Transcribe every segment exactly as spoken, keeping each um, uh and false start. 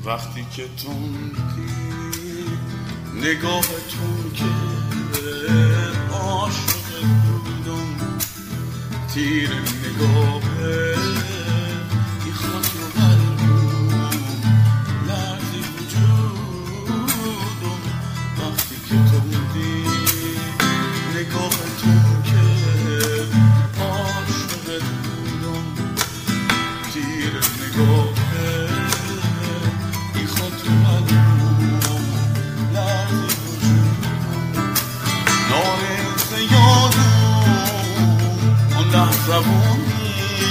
وقتی که تو نگاهتون که عاشق بودم، تیر نگاهه ای خاک رو قلبم لرزی وجودم. وقتی که تو بودی نگاهتون که عاشق بودم، تیر نگاهه ای خاک رو قلبم لرزی وجودم. نارنج یادم اون لحظه‌بونی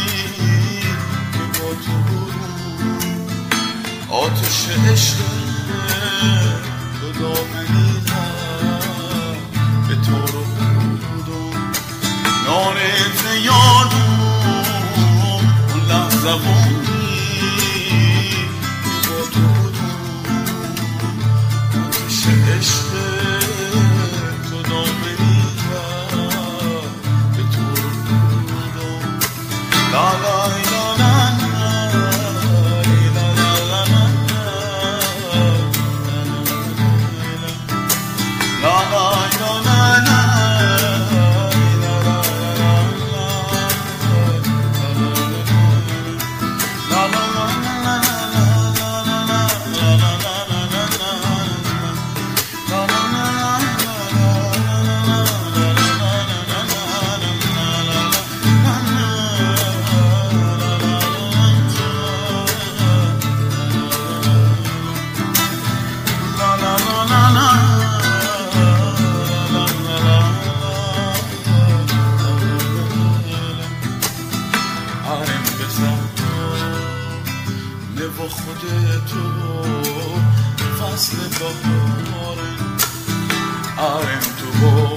که با تو بودم، آتش عشق تو دامنی زد به تو رو بودم. نارنج یادم اون لحظه‌بونی که با تو بودم، آتش عشق تو دامنی زد به تو رو بودم. لا لا لا لا و خودتو فصل بهاره آرم تو با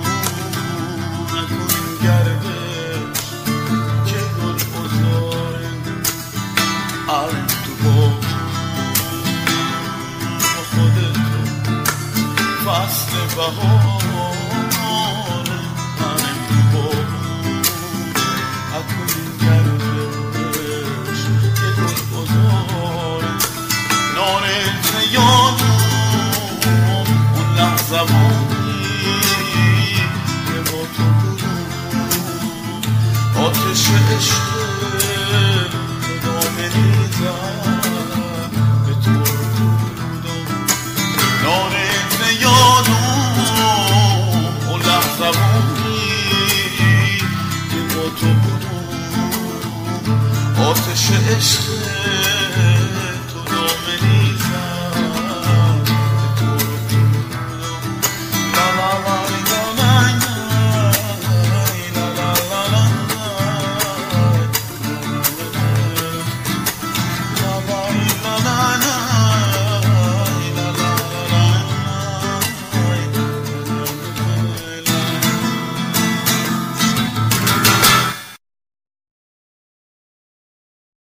نکنیم گردش که گل بزاره آرم تو با خودتو فصل بهاره آرم تو با نکنیم گردش که گل بزاره. نارنج یادم اون لحظه بودی که با تو بودم، آتش عشق